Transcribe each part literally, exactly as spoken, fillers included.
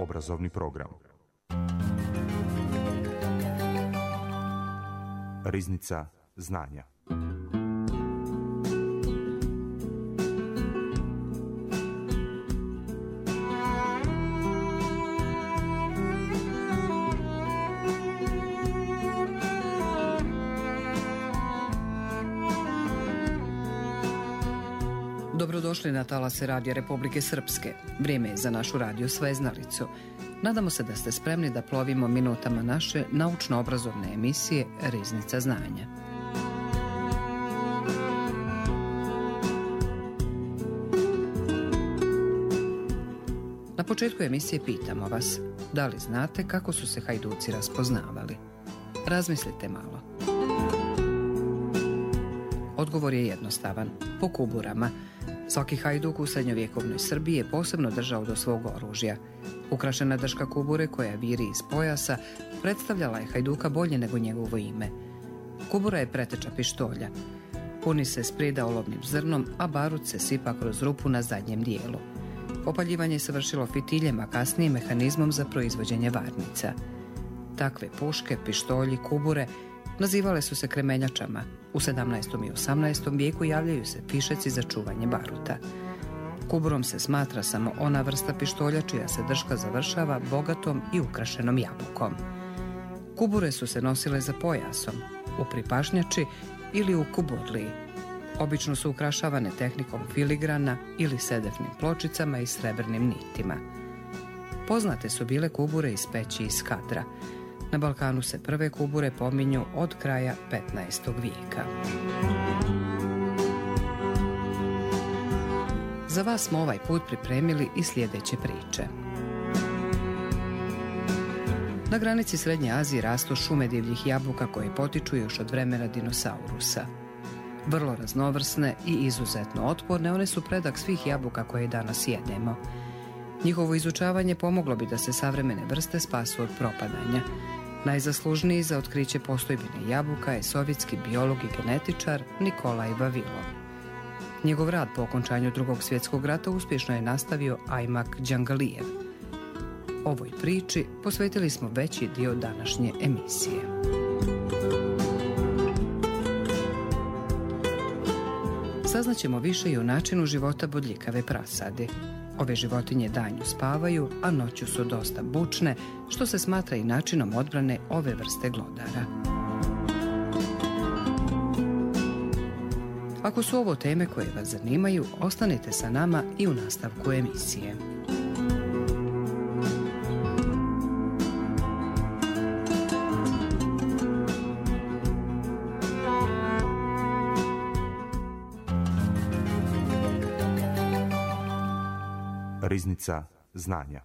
obrazovni program. Riznica znanja. Dobrodošli na talase Radija Republike Srpske. Vrijeme je za našu radio sveznalicu. Nadamo se da ste spremni da plovimo minutama naše naučno-obrazovne emisije Riznica znanja. Na početku emisije pitamo vas, da li znate kako su se hajduci raspoznavali? Razmislite malo. Odgovor je jednostavan, po kuburama. Svaki hajduk u srednjovjekovnoj Srbiji je posebno držao do svog oružja. Ukrašena drška kubure koja viri iz pojasa predstavljala je hajduka bolje nego njegovo ime. Kubura je preteča pištolja. Puni se s pridaolovnim zrnom, a barut se sipa kroz rupu na zadnjem dijelu. Opaljivanje se vršilo fitiljem, a kasnije mehanizmom za proizvođenje varnica. Takve puške, pištolji, kubure nazivale su se kremenjačama. U sedamnaestom i osamnaestom vijeku javljaju se pišeci za čuvanje baruta. Kuburom se smatra samo ona vrsta pištolja čija se drška završava bogatom i ukrašenom jabukom. Kubure su se nosile za pojasom, u pripašnjači ili u kuburliji. Obično su ukrašavane tehnikom filigrana ili sedefnim pločicama i srebrnim nitima. Poznate su bile kubure iz peći i skadra. Na Balkanu se prve kubure pominju od kraja petnaestog vijeka. Za vas smo ovaj put pripremili i sljedeće priče. Na granici Srednje Azije rastu šume divljih jabuka koje potiču još od vremena dinosaurusa. Vrlo raznovrsne i izuzetno otporne, one su predak svih jabuka koje danas jedemo. Njihovo izučavanje pomoglo bi da se savremene vrste spasu od propadanja. Najzaslužniji za otkriće postojbine jabuka je sovjetski biolog i genetičar Nikolaj Vavilov. Njegov rad po okončanju Drugog svjetskog rata uspješno je nastavio Ajmak Đangalijev. Ovoj priči posvetili smo veći dio današnje emisije. Saznaćemo više i o načinu života bodljikave prasadi. Ove životinje danju spavaju, a noću su dosta bučne, što se smatra i načinom odbrane ove vrste glodara. Ako su ovo teme koje vas zanimaju, ostanite sa nama i u nastavku emisije. Riznica znanja.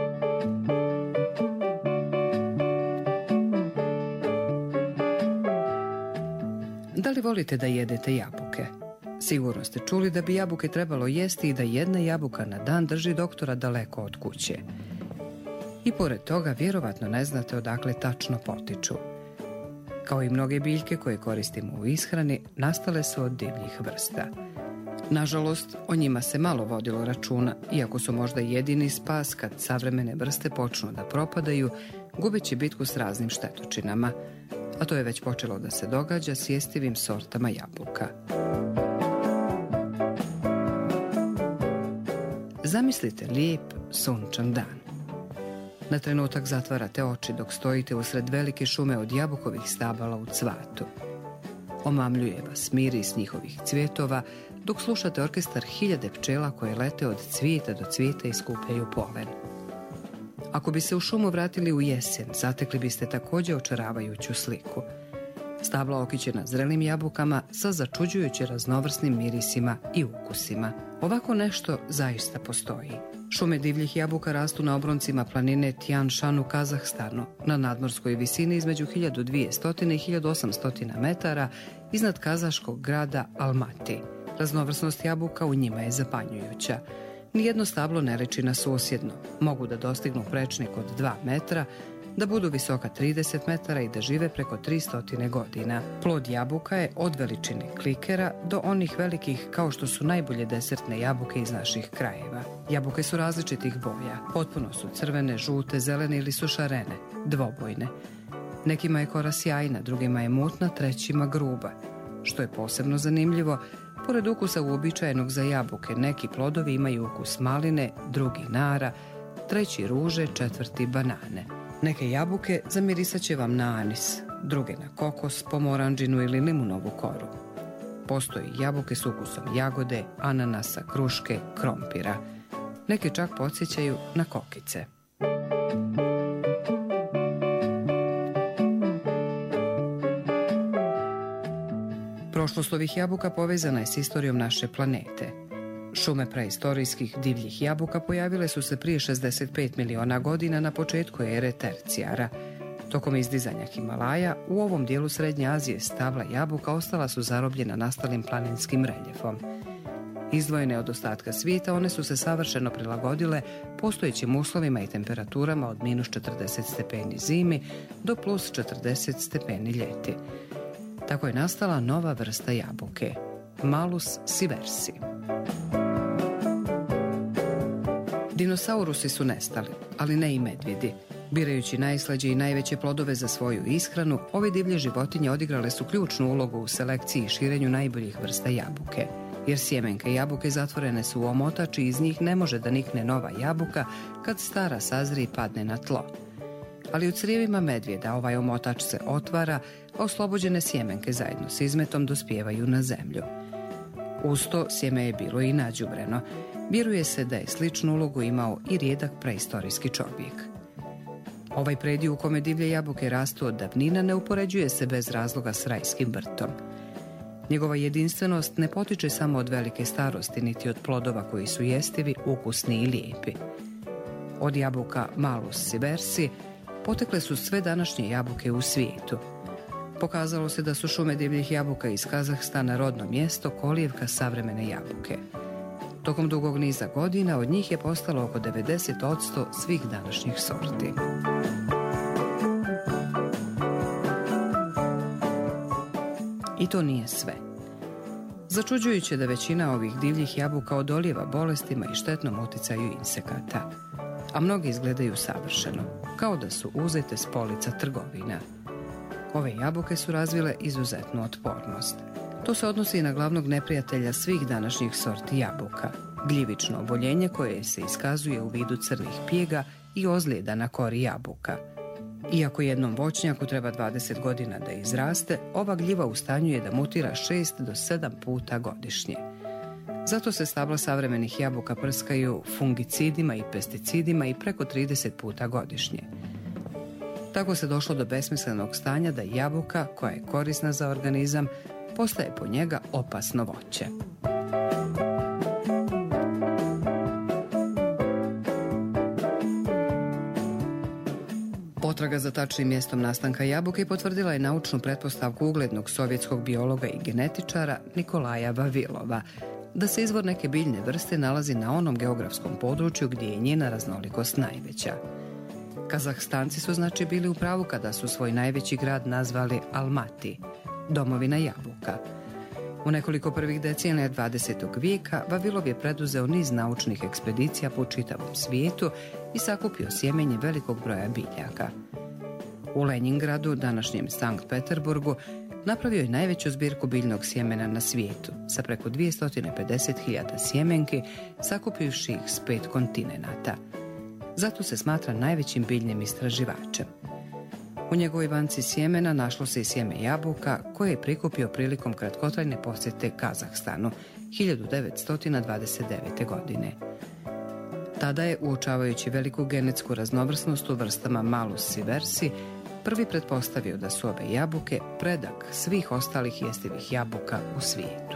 Da li volite da jedete jabuke? Sigurno ste čuli da bi jabuke trebalo jesti i da jedna jabuka na dan drži doktora daleko od kuće. I pored toga vjerovatno ne znate odakle tačno potiču. Kao i mnoge biljke koje koristimo u ishrani, nastale su od divljih vrsta. Nažalost, o njima se malo vodilo računa, iako su možda jedini spas kad savremene vrste počnu da propadaju, gubeći bitku s raznim štetočinama. A to je već počelo da se događa s jestivim sortama jabuka. Zamislite lijep, sunčan dan. Na trenutak zatvarate oči dok stojite usred velike šume od jabukovih stabala u cvatu. Omamljuje vas miris njihovih cvjetova, dok slušate orkestar hiljade pčela koje lete od cvijeta do cvijeta i skupljaju polen. Ako bi se u šumu vratili u jesen, zatekli biste također očaravajuću sliku. Stabla okićena zrelim jabukama sa začuđujuće raznovrsnim mirisima i ukusima. Ovako nešto zaista postoji. Šume divljih jabuka rastu na obroncima planine Tian Shan u Kazahstanu, na nadmorskoj visini između hiljadu dvjesto i hiljadu osamsto metara iznad kazaškog grada Almaty. Raznovrsnost jabuka u njima je zapanjujuća. Nijedno stablo ne liči na susjedno. Mogu da dostignu prečnik od dva metra, da budu visoka trideset metara i da žive preko tristo godina. Plod jabuka je od veličine klikera do onih velikih kao što su najbolje desertne jabuke iz naših krajeva. Jabuke su različitih boja. Potpuno su crvene, žute, zelene ili su šarene, dvobojne. Nekima je kora sjajna, drugima je mutna, trećima gruba. Što je posebno zanimljivo, pored ukusa uobičajenog za jabuke, neki plodovi imaju ukus maline, drugi nara, treći ruže, četvrti banane. Neke jabuke zamirisat će vam na anis, druge na kokos, pomoranđinu ili limunovu koru. Postoje jabuke s ukusom jagode, ananasa, kruške, krompira. Neke čak podsjećaju na kokice. Prošlost ovih jabuka povezana je s istorijom naše planete. Šume preistorijskih divljih jabuka pojavile su se prije šezdeset pet miliona godina na početku ere tercijara. Tokom izdizanja Himalaja, u ovom dijelu Srednje Azije stabla jabuka ostala su zarobljena nastalim planinskim reljefom. Izdvojene od ostatka svijeta, one su se savršeno prilagodile postojećim uslovima i temperaturama od minus četrdeset stepeni zimi do plus četrdeset stepeni ljeti. Tako je nastala nova vrsta jabuke, Malus sieversi. Dinosaurusi su nestali, ali ne i medvjedi. Birajući najslađe i najveće plodove za svoju ishranu, ove divlje životinje odigrale su ključnu ulogu u selekciji i širenju najboljih vrsta jabuke. Jer sjemenke jabuke zatvorene su u omotač i iz njih ne može da nikne nova jabuka kad stara sazri i padne na tlo. Ali u crijevima medvjeda ovaj omotač se otvara, a oslobođene sjemenke zajedno s izmetom dospijevaju na zemlju. Uz to sjeme je bilo i nađubreno. Vjeruje se da je sličnu ulogu imao i rijedak preistorijski čovjek. Ovaj prediju u kome divlje jabuke rastu od davnina ne upoređuje se bez razloga s rajskim vrtom. Njegova jedinstvenost ne potiče samo od velike starosti, niti od plodova koji su jestivi, ukusni i lijepi. Od jabuka Malus sieversi potekle su sve današnje jabuke u svijetu. Pokazalo se da su šume divljih jabuka iz Kazahstana rodno mjesto, kolijevka savremene jabuke. Tokom dugog niza godina od njih je postalo oko devedeset posto svih današnjih sorti. I to nije sve. Začuđujuće da većina ovih divljih jabuka odolijeva bolestima i štetnom utjecaju insekata, a mnogi izgledaju savršeno, kao da su uzete s polica trgovina. Ove jabuke su razvile izuzetnu otpornost. To se odnosi i na glavnog neprijatelja svih današnjih sorti jabuka, gljivično oboljenje koje se iskazuje u vidu crnih pjega i ozljeda na kori jabuka. Iako jednom voćnjaku treba dvadeset godina da izraste, ova gljiva u stanju je da mutira šest do sedam puta godišnje. Zato se stabla savremenih jabuka prskaju fungicidima i pesticidima i preko trideset puta godišnje. Tako se došlo do besmislenog stanja da jabuka, koja je korisna za organizam, postaje po njega opasno voće. Potraga za tačnim mjestom nastanka jabuke potvrdila je naučnu pretpostavku uglednog sovjetskog biologa i genetičara Nikolaja Vavilova, da se izvor neke biljne vrste nalazi na onom geografskom području gdje je njena raznolikost najveća. Kazahstanci su znači bili u pravu kada su svoj najveći grad nazvali Almati, domovina jabuka. U nekoliko prvih decenija dvadesetog vijeka Vavilov je preduzeo niz naučnih ekspedicija po čitavom svijetu i sakupio sjemenje velikog broja biljaka. U Leningradu, današnjem Sankt Peterburgu, napravio je najveću zbirku biljnog sjemena na svijetu, sa preko dvjesto pedeset hiljada sjemenki, sakupivši ih s pet kontinenata. Zato se smatra najvećim biljnim istraživačem. U njegovoj banci sjemena našlo se i sjeme jabuka koje je prikupio prilikom kratkotrajne posjete Kazahstanu hiljadu devetsto dvadeset devete. godine. Tada je, uočavajući veliku genetsku raznovrsnost u vrstama Malus sieversi, prvi pretpostavio da su ove jabuke predak svih ostalih jestivih jabuka u svijetu.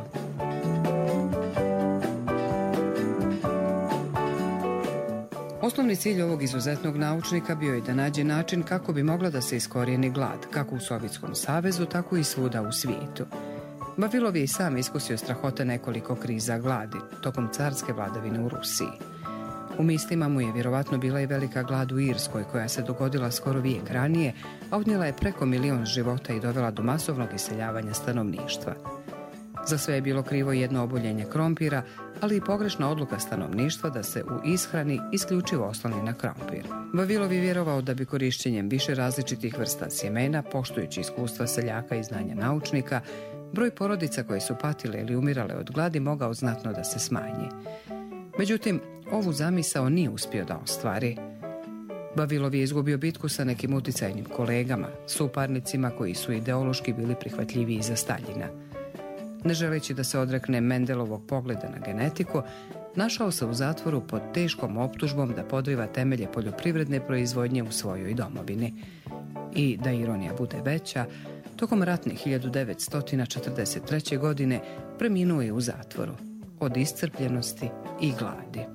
Osnovni cilj ovog izuzetnog naučnika bio je da nađe način kako bi mogla da se iskorijeni glad, kako u Sovjetskom savezu, tako i svuda u svijetu. Vavilov je i sam iskusio strahote nekoliko kriza gladi, tokom carske vladavine u Rusiji. U mislima mu je vjerovatno bila i velika glad u Irskoj koja se dogodila skoro vijek ranije, a odnijela je preko milion života i dovela do masovnog iseljavanja stanovništva. Za sve je bilo krivo jedno oboljenje krompira, ali i pogrešna odluka stanovništva da se u ishrani isključivo osloni na krompir. Vavilov je vjerovao da bi korišćenjem više različitih vrsta sjemena, poštujući iskustva seljaka i znanja naučnika, broj porodica koje su patile ili umirale od gladi mogao znatno da se smanji. Međutim, ovu zamisao nije uspio da ostvari. Vavilov je izgubio bitku sa nekim uticajnim kolegama, suparnicima koji su ideološki bili prihvatljiviji za Staljina. Ne želeći da se odrekne Mendelovog pogleda na genetiku, našao se u zatvoru pod teškom optužbom da podriva temelje poljoprivredne proizvodnje u svojoj domovini. I, da ironija bude veća, tokom ratne hiljadu devetsto četrdeset treće. godine preminuo je u zatvoru od iscrpljenosti i gladi.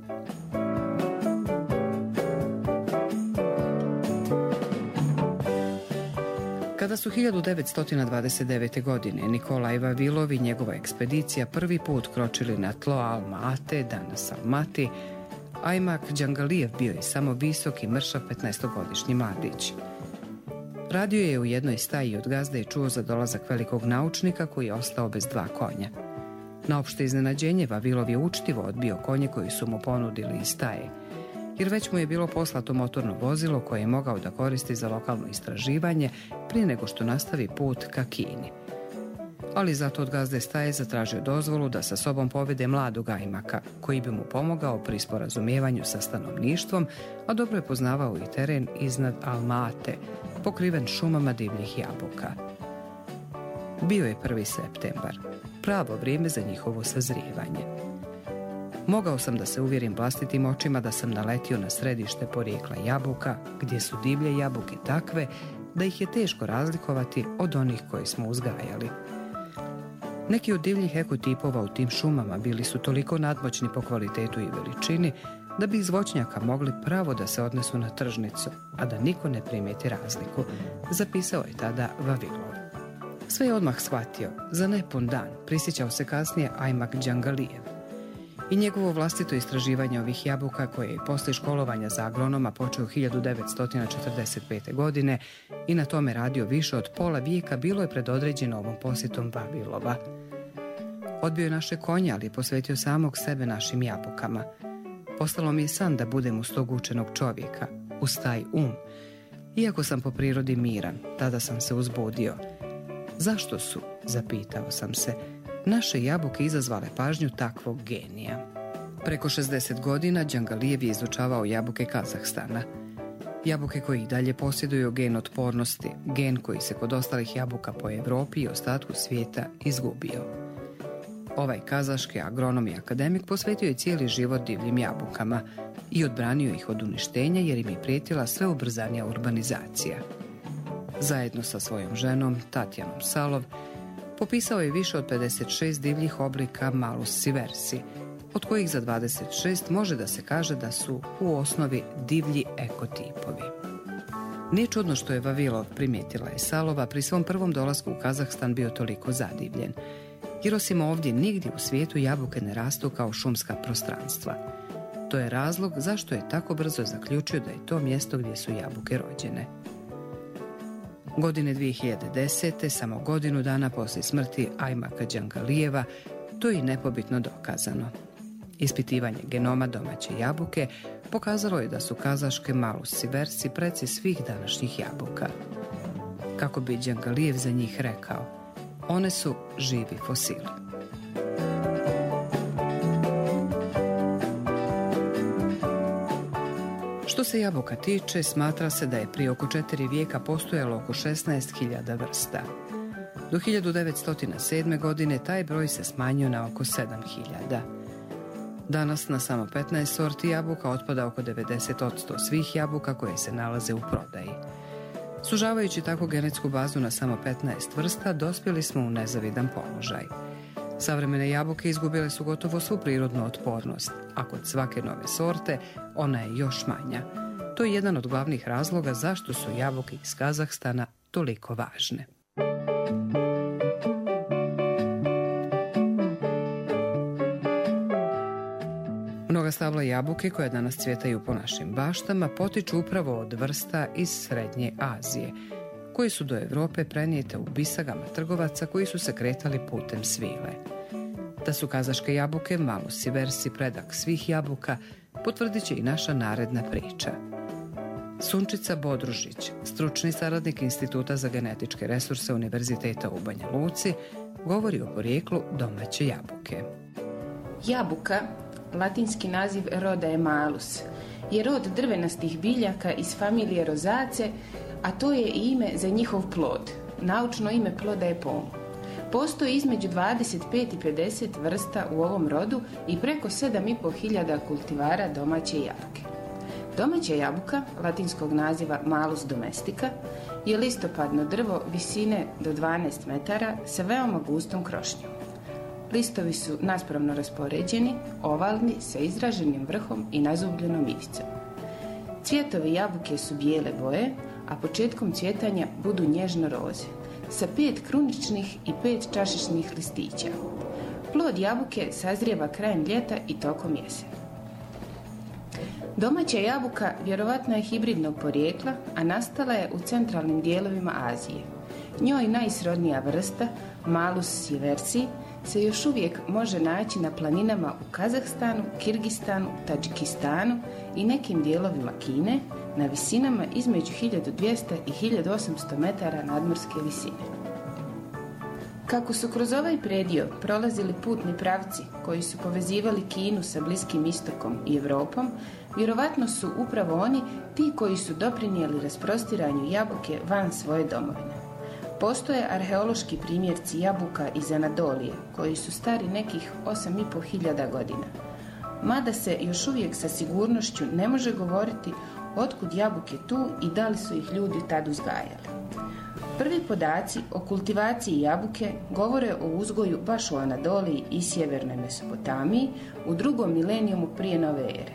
Kada su hiljadu devetsto dvadeset devete. godine Nikolaj Vavilov i njegova ekspedicija prvi put kročili na tlo Alma-Ate, danas Almati, Ajmak Đangalijev bio je samo visok i mršav petnaestogodišnji mladić. Radio je u jednoj staji od gazde i čuo za dolazak velikog naučnika koji je ostao bez dva konja. Na opšte iznenađenje Vavilov je učtivo odbio konje koji su mu ponudili iz staje, jer već mu je bilo poslato motorno vozilo koje je mogao da koristi za lokalno istraživanje prije nego što nastavi put ka Kini. Ali zato od gazde staje zatražio dozvolu da sa sobom povede mladog Ajmaka, koji bi mu pomogao pri sporazumijevanju sa stanovništvom, a dobro je poznavao i teren iznad Alma-Ate, pokriven šumama divljih jabuka. Bio je prvi septembar, pravo vrijeme za njihovo sazrijevanje. Mogao sam da se uvjerim vlastitim očima da sam naletio na središte porijekla jabuka, gdje su divlje jabuke takve da ih je teško razlikovati od onih koje smo uzgajali. Neki od divljih ekotipova u tim šumama bili su toliko nadmoćni po kvalitetu i veličini da bi iz voćnjaka mogli pravo da se odnesu na tržnicu, a da niko ne primijeti razliku, zapisao je tada Vavilov. Sve je odmah shvatio, za nepun dan, prisjećao se kasnije Ajmak Đangalijev. I njegovo vlastito istraživanje ovih jabuka, koje je poslije školovanja za agronoma počeo hiljadu devetsto četrdeset pete. godine i na tome radio više od pola vijeka, bilo je predodređeno ovom posjetom Vavilova. Odbio je naše konje, ali je posvetio samog sebe našim jabukama. Postalo mi je san da budem uz tog učenog čovjeka, uz taj um. Iako sam po prirodi miran, tada sam se uzbudio. Zašto su, zapitao sam se, naše jabuke izazvale pažnju takvog genija? Preko šezdeset godina Đangalijev je izučavao jabuke Kazahstana. Jabuke koji i dalje posjeduju gen otpornosti, gen koji se kod ostalih jabuka po Europi i ostatku svijeta izgubio. Ovaj kazaški agronom i akademik posvetio je cijeli život divljim jabukama i odbranio ih od uništenja jer im je prijetila sve ubrzanija urbanizacija. Zajedno sa svojom ženom, Tatjanom Salov, popisao je više od pedeset šest divljih oblika Malus siversi, od kojih za dvadeset šest može da se kaže da su u osnovi divlji ekotipovi. Nije čudno što je Vavilov, primijetila je Salova, pri svom prvom dolasku u Kazahstan bio toliko zadivljen, jer osim ovdje nigdje u svijetu jabuke ne rastu kao šumska prostranstva. To je razlog zašto je tako brzo zaključio da je to mjesto gdje su jabuke rođene. Godine dvije hiljade desete, samo godinu dana poslije smrti Ajmaka Đangalijeva, to je i nepobitno dokazano. Ispitivanje genoma domaće jabuke pokazalo je da su kazaške Malus siversi preci svih današnjih jabuka. Kako bi Đangalijev za njih rekao, one su živi fosili. Što se jabuka tiče, smatra se da je prije oko četiri vijeka postojalo oko šesnaest hiljada vrsta. Do hiljadu devetsto sedme. godine taj broj se smanjio na oko sedam hiljada. Danas na samo petnaest sorti jabuka otpada oko devedeset posto svih jabuka koje se nalaze u prodaji. Sužavajući tako genetsku bazu na samo petnaest vrsta, dospjeli smo u nezavidan položaj. Savremene jabuke izgubile su gotovo svu prirodnu otpornost, a kod svake nove sorte ona je još manja. To je jedan od glavnih razloga zašto su jabuke iz Kazahstana toliko važne. Mnoga Prva stabla jabuke koja danas cvjetaju po našim baštama potiču upravo od vrsta iz Srednje Azije, koje su do Europe prenijete u bisagama trgovaca koji su se kretali putem svile. Da su kazaške jabuke malus i versi predak svih jabuka, potvrdit će i naša naredna priča. Sunčica Bodružić, stručni saradnik Instituta za genetičke resurse Univerziteta u Banja Luci, govori o porijeklu domaće jabuke. Jabuka, latinski naziv roda je malus, je rod drvenastih biljaka iz familije rozace, a to je i ime za njihov plod. Naučno ime ploda je pom. Postoji između dvadeset pet i pedeset vrsta u ovom rodu i preko sedam i pol hiljada kultivara domaće jabuke. Domaća jabuka, latinskog naziva Malus domestica, je listopadno drvo visine do dvanaest metara sa veoma gustom krošnjom. Listovi su naspravno raspoređeni, ovalni, sa izraženim vrhom i nazubljenom ivicom. Cvjetovi jabuke su bijele boje, a početkom cvjetanja budu nježno roze, sa pet kruničnih i pet čašičnih listića. Plod jabuke sazrijeva krajem ljeta i tokom jeseni. Domaća jabuka vjerovatno je hibridnog porijekla, a nastala je u centralnim dijelovima Azije. Njoj najsrodnija vrsta, Malus sieversi, se još uvijek može naći na planinama u Kazahstanu, Kirgistanu, Tadžikistanu i nekim dijelovima Kine na visinama između hiljadu dvjesto i hiljadu osamsto metara nadmorske visine. Kako su kroz ovaj predio prolazili putni pravci koji su povezivali Kinu sa Bliskim istokom i Europom, vjerovatno su upravo oni ti koji su doprinijeli rasprostiranju jabuke van svoje domovine. Postoje arheološki primjerci jabuka iz Anadolije, koji su stari nekih osam i pol hiljada godina. Mada se još uvijek sa sigurnošću ne može govoriti otkud jabuke tu i da li su ih ljudi tad uzgajali. Prvi podaci o kultivaciji jabuke govore o uzgoju baš u Anadoliji i sjevernoj Mesopotamiji u drugom milenijumu prije nove ere.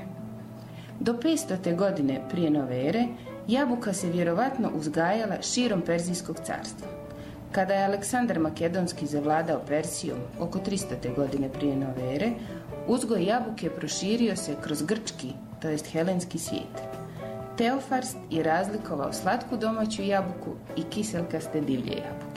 Do petstote godine prije nove ere jabuka se vjerovatno uzgajala širom Perzijskog carstva. Kada je Aleksandar Makedonski zavladao Persijom oko tristote godine prije nove ere, uzgoj jabuke proširio se kroz grčki, to jest helenski svijet. Teofarst je razlikovao slatku domaću jabuku i kiselkaste divlje jabuke.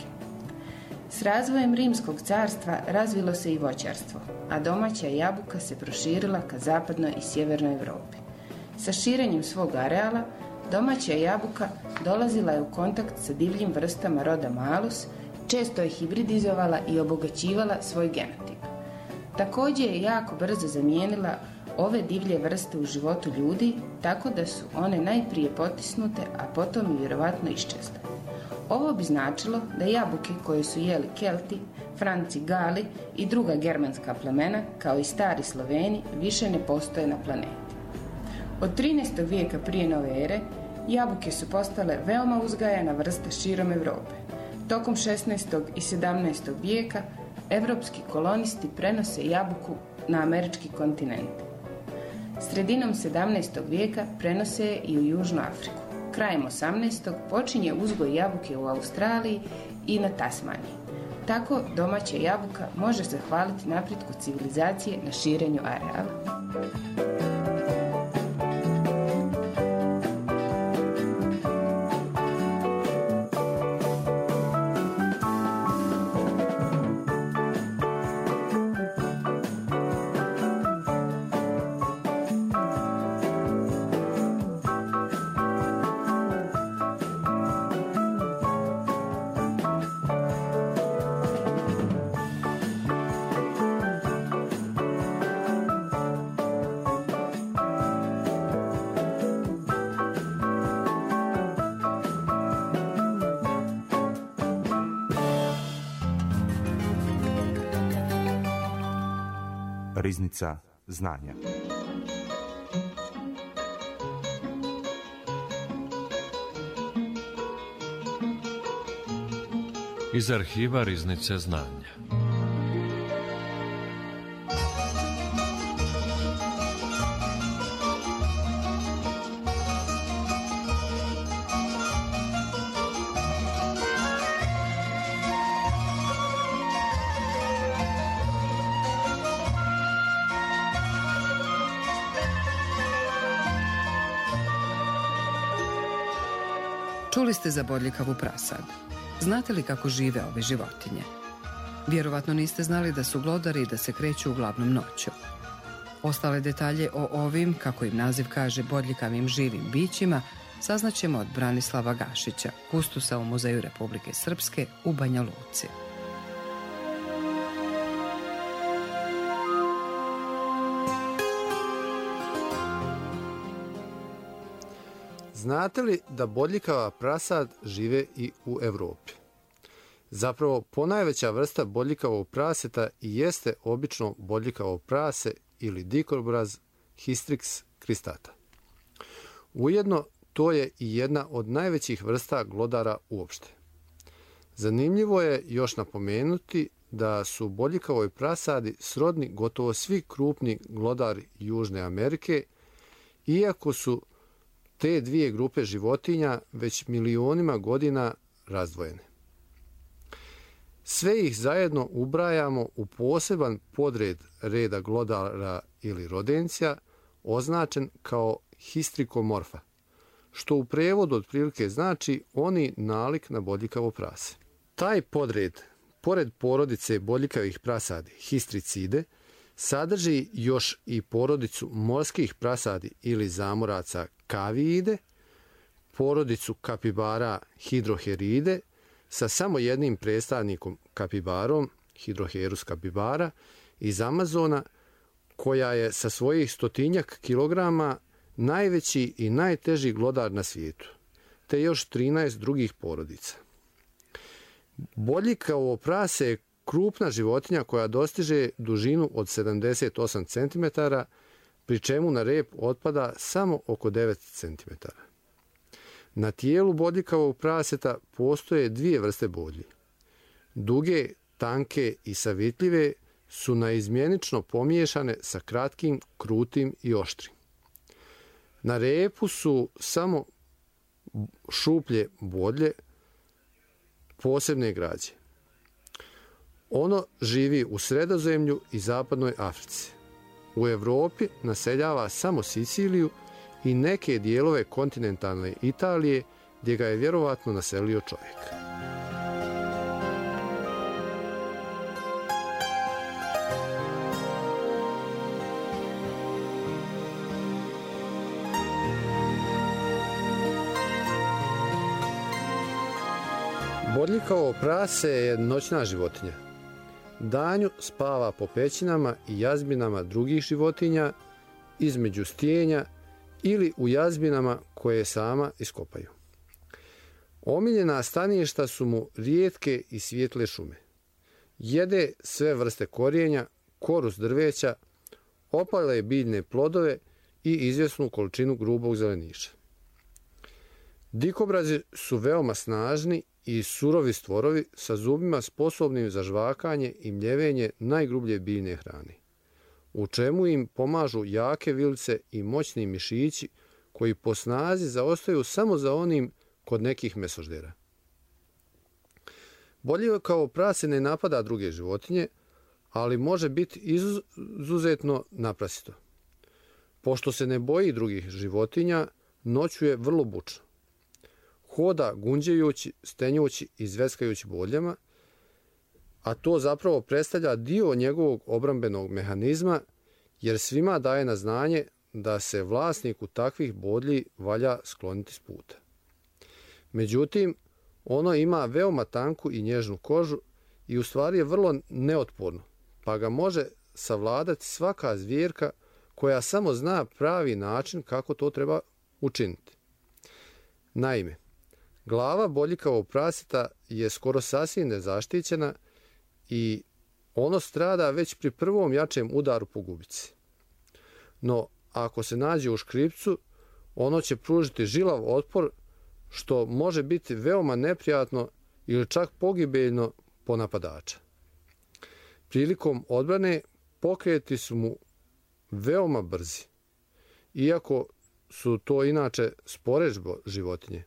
S razvojem Rimskog carstva razvilo se i voćarstvo, a domaća jabuka se proširila ka zapadnoj i sjevernoj Europi. Sa širenjem svog areala, domaća jabuka dolazila je u kontakt sa divljim vrstama roda Malus, često je hibridizovala i obogaćivala svoj genotip. Također je jako brzo zamijenila ove divlje vrste u životu ljudi, tako da su one najprije potisnute, a potom i vjerovatno iščezle. Ovo bi značilo da jabuke koje su jeli Kelti, Franci, Gali i druga germanska plemena, kao i stari Sloveni, više ne postoje na planeti. Od trinaestog vijeka prije nove ere, jabuke su postale veoma uzgajana vrsta širom Europe. Tokom šesnaestog i sedamnaestog vijeka, evropski kolonisti prenose jabuku na američki kontinent. Sredinom sedamnaestog vijeka prenose je i u Južnu Afriku. Krajem osamnaestog počinje uzgoj jabuke u Australiji i na Tasmaniji. Tako domaća jabuka može zahvaliti napretku civilizacije na širenju areala. Riznica znanja. Iz arhiva Riznice znanja. Čuli ste za bodljikavu prasad. Znate li kako žive ove životinje? Vjerovatno niste znali da su glodari i da se kreću uglavnom noću. Ostale detalje o ovim, kako im naziv kaže, bodljikavim živim bićima saznaćemo od Branislava Gašića, kustosa u Muzeju Republike Srpske u Banja Luci. Znate li da bodljikava prasad žive i u Europi? Zapravo, ponajveća vrsta bodljikavog praseta i jeste obično bodljikavo prase ili dikobraz Hystrix cristata. Ujedno, to je i jedna od najvećih vrsta glodara uopšte. Zanimljivo je još napomenuti da su bodljikavoj prasadi srodni gotovo svi krupni glodari Južne Amerike, iako su te dvije grupe životinja već milionima godina razdvojene. Sve ih zajedno ubrajamo u poseban podred reda glodara ili rodencija, označen kao histrikomorfa, što u prevodu otprilike znači oni nalik na bodljikavo prase. Taj podred, pored porodice bodljikavih prasadi, histricide, sadrži još i porodicu morskih prasadi ili zamoraca kaviide, porodicu kapibara hidroheride sa samo jednim predstavnikom kapibarom, Hydroherus capybara, iz Amazona, koja je sa svojih stotinjak kilograma najveći i najteži glodar na svijetu, te još trinaest drugih porodica. Bodljikavo prase je krupna životinja koja dostiže dužinu od sedamdeset osam centimetara, pri čemu na rep otpada samo oko devet centimetara. Na tijelu bodljikavog praseta postoje dvije vrste bodlji. Duge, tanke i savitljive su naizmjenično pomiješane sa kratkim, krutim i oštrim. Na repu su samo šuplje bodlje posebne građe. Ono živi u Sredozemlju i zapadnoj Africi. U Europi naseljava samo Siciliju i neke dijelove kontinentalne Italije, gdje ga je vjerovatno naselio čovjek. Bodljikavo prase je noćna životinja. Danju spava po pećinama i jazbinama drugih životinja, između stijenja ili u jazbinama koje sama iskopaju. Omiljena staništa su mu rijetke i svijetle šume. Jede sve vrste korijenja, korus drveća, opale biljne plodove i izvjesnu količinu grubog zeleniša. Dikobrazi su veoma snažni i surovi stvorovi sa zubima sposobnim za žvakanje i mljevenje najgrublje biljne hrane, u čemu im pomažu jake vilice i moćni mišići koji po snazi zaostaju samo za onim kod nekih mesoždera. Bodljikavo prase ne napada druge životinje, ali može biti izuzetno naprasito. Pošto se ne boji drugih životinja, noću je vrlo bučno. Hoda gunđajući, stenjući i zveskajući bodljama, a to zapravo predstavlja dio njegovog obrambenog mehanizma, jer svima daje na znanje da se vlasniku takvih bodlji valja skloniti s puta. Međutim, ono ima veoma tanku i nježnu kožu i u stvari je vrlo neotporno, pa ga može savladati svaka zvjerka koja samo zna pravi način kako to treba učiniti. Naime, glava bodljikavog praseta je skoro sasvim nezaštićena i ono strada već pri prvom jačem udaru po gubici. No, ako se nađe u škripcu, ono će pružiti žilav otpor, što može biti veoma neprijatno ili čak pogibeljno po napadača. Prilikom odbrane pokreti su mu veoma brzi, iako su to inače spore životinje.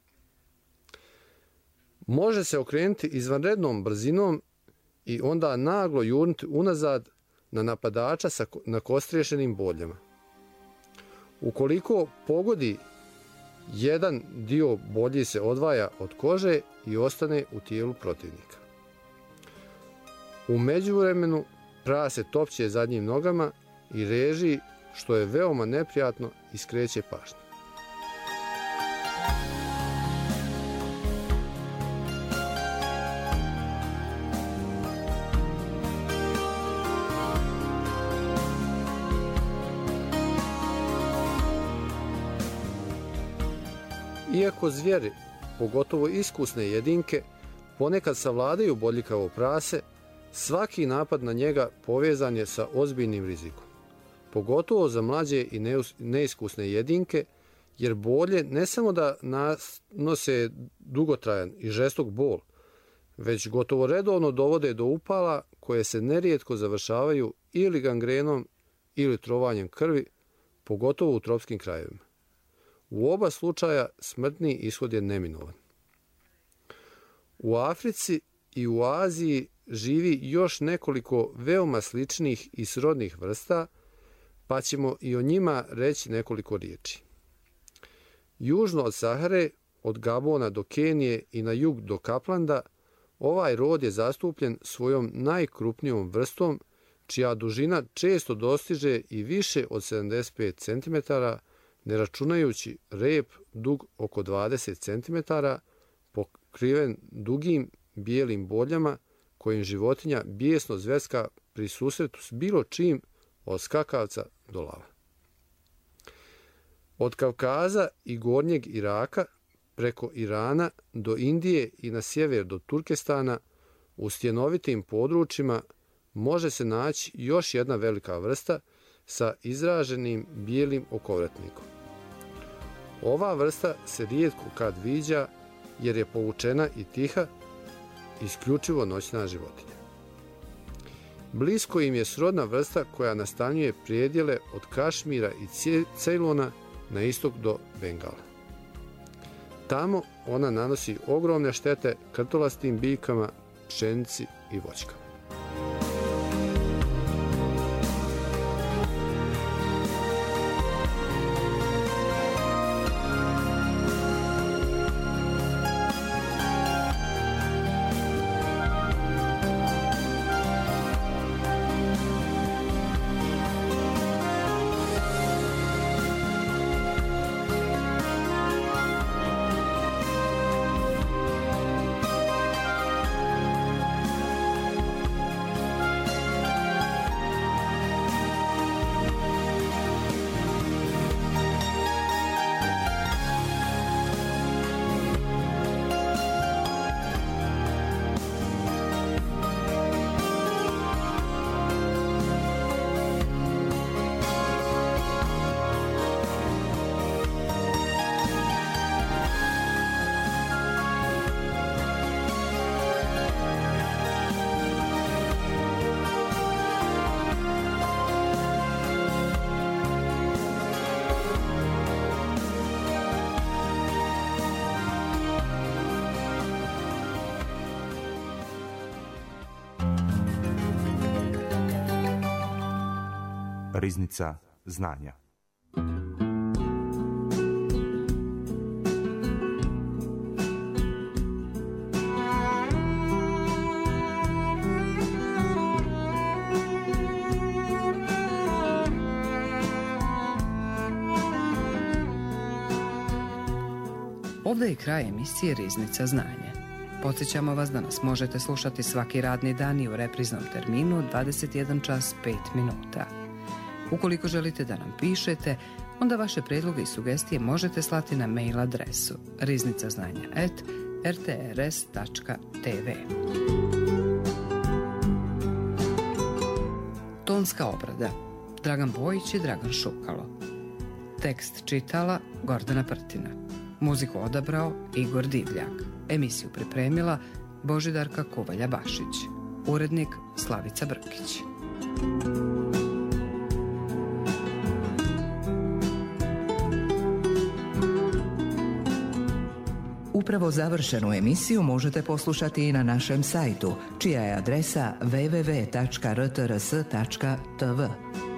Može se okrenuti izvanrednom brzinom i onda naglo jurnuti unazad na napadača sa nakostriješenim bodljama. Ukoliko pogodi jedan dio bolji se odvaja od kože i ostane u tijelu protivnika. U međuvremenu prase topće zadnjim nogama i reži, što je veoma neprijatno i skreće pažnju. Iako zvijeri, pogotovo iskusne jedinke, ponekad savladaju bodljikavo prase, svaki napad na njega povezan je sa ozbiljnim rizikom. Pogotovo za mlađe i neiskusne jedinke, jer bolje ne samo da nose dugotrajan i žestok bol, već gotovo redovno dovode do upala koje se nerijetko završavaju ili gangrenom ili trovanjem krvi, pogotovo u tropskim krajevima. U oba slučaja smrtni ishod je neminovan. U Africi i u Aziji živi još nekoliko veoma sličnih i srodnih vrsta, pa ćemo i o njima reći nekoliko riječi. Južno od Sahare, od Gabona do Kenije i na jug do Kaplanda, ovaj rod je zastupljen svojom najkrupnijom vrstom, čija dužina često dostiže i više od sedamdeset pet centimetara, ne računajući rep dug oko dvadeset centimetara, pokriven dugim bijelim boljama, kojim životinja bijesno zverska pri susretu s bilo čim od skakavca do lava. Od Kavkaza i gornjeg Iraka, preko Irana do Indije i na sjever do Turkestana, u stjenovitim područjima može se naći još jedna velika vrsta sa izraženim bijelim okovratnikom. Ova vrsta se rijetko kad viđa jer je povučena i tiha, isključivo noćna životinja. Blisko im je srodna vrsta koja nastanjuje predjele od Kašmira i Cejlona na istok do Bengala. Tamo ona nanosi ogromne štete krtolastim biljkama, pšenici i voćkama. Riznica znanja. Ovdje je kraj emisije Riznica znanja. Podsjećamo vas da nas možete slušati svaki radni dan i u repriznom terminu od dvadeset jedan čas pet minuta. Ukoliko želite da nam pišete, onda vaše predloge i sugestije možete slati na mail adresu riznicaznanja at r t r s tačka t v. Tonska obrada Dragan Bojić i Dragan Šukalo. Tekst čitala Gordana Prtina. Muziku odabrao Igor Divljak. Emisiju pripremila Božidarka Kovalja-Bašić. Urednik Slavica Brkić. Upravo završenu emisiju možete poslušati i na našem sajtu, čija je adresa w w w tačka r t r s tačka t v.